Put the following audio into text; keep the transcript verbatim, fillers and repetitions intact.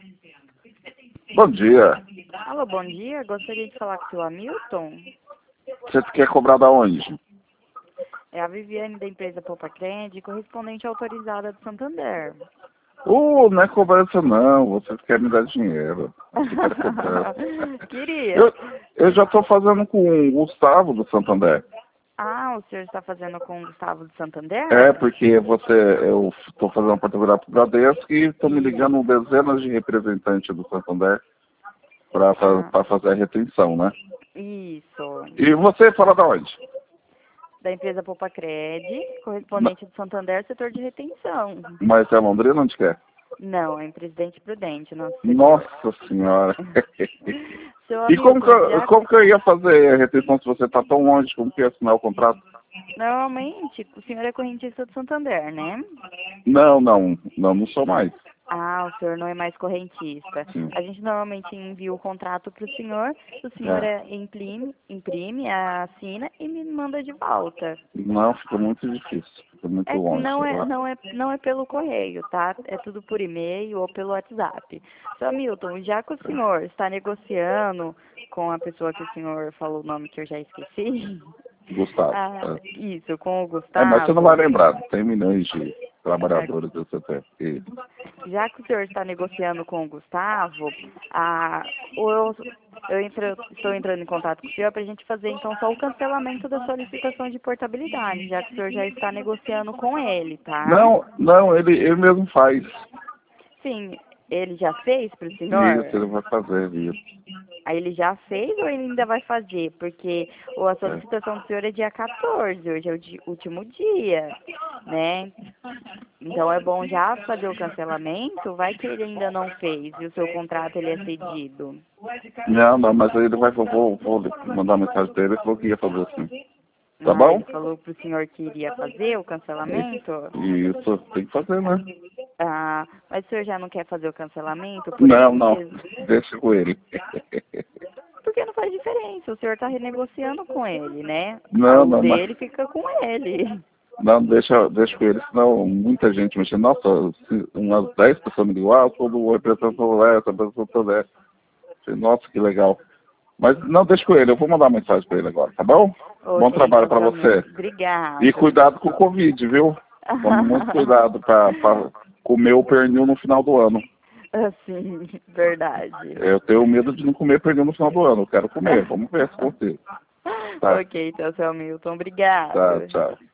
Bom dia. Alô, bom dia. Gostaria de falar com o seu Hamilton. Você quer cobrar da onde? É a Viviane da empresa Poupa Cred, correspondente autorizada do Santander. Uh, não é cobrança não, vocês querem me dar dinheiro. Não quero cobrança. Queria. Eu, eu já estou fazendo com o Gustavo do Santander. Ah, o senhor está fazendo com o Gustavo do Santander? É, porque você, eu estou fazendo particular para o Bradesco e estão me ligando dezenas de representantes do Santander para Ah, fazer a retenção, né? isso. E você fala da onde? Da empresa Poupa Cred, Na- correspondente do Santander, setor de retenção. Mas é Londrina onde quer? Não, é em Presidente Prudente, nosso setor. Nossa senhora. Seu E como que, Hamilton, eu- já como que eu ia fazer a retenção se você está tão longe? Como que eu ia assinar o contrato? normalmente o senhor é correntista do Santander, né? Não, não, não, não sou mais. Ah, o senhor não é mais correntista. Sim. A gente normalmente envia o contrato para o senhor, o senhor É. é, imprime, imprime, assina e me manda de volta. Não, fica muito difícil, fica muito É, longe. não, é, Lá. não, é, não é pelo correio, tá? É tudo por e-mail ou pelo WhatsApp. Seu Milton, já que o senhor está negociando com a pessoa que o senhor falou o nome que eu já esqueci, Gustavo. ah, isso, com o É. É, mas você não vai Gustavo, lembrar, tem milhões de é, trabalhadores do C T F. já que o senhor está negociando com o Gustavo, a, o- eu, eu entro- estou entrando em contato com o senhor para a gente fazer então só o cancelamento da solicitação de portabilidade, já que o senhor já está negociando com ele, tá? Não, não, ele, ele mesmo faz. Sim, ele já fez para o senhor? Isso, ele vai fazer isso. Aí ele já fez ou ele ainda vai fazer? Porque o- a É. solicitação do senhor é dia quatorze, hoje é o di- último dia, né? Então é bom já fazer o cancelamento, vai que ele ainda não fez e o seu contrato ele é cedido. Não, não, mas ele vai, vou, vou, vou mandar mensagem dele, ele falou que ia fazer assim. Tá Ah, ele bom? falou pro senhor que iria fazer o cancelamento? Isso, tem que fazer, né? Ah, mas o senhor já não quer fazer o cancelamento por ele Não, não, mesmo? deixa com ele. Porque não faz diferença, o senhor está renegociando com ele, né? Não, O não, mas dele fica com ele. não, deixa, deixa com ele, senão muita gente mexe. Nossa, se umas dez pessoas me ligam, ah, eu sou do representante essa, pessoa toda essa. Falei, nossa, que legal. Mas não, deixa com ele, eu vou mandar uma mensagem para ele agora, tá bom? Bom Ok, trabalho então, para seu você. amigo. Obrigado. E cuidado com o Covid, viu? Tome muito cuidado para comer o pernil no final do ano. Assim, verdade. Eu tenho medo de não comer pernil no final do ano, eu quero comer, vamos ver se consigo. Tá, Ok, então, seu Hamilton, obrigado. tá, tchau.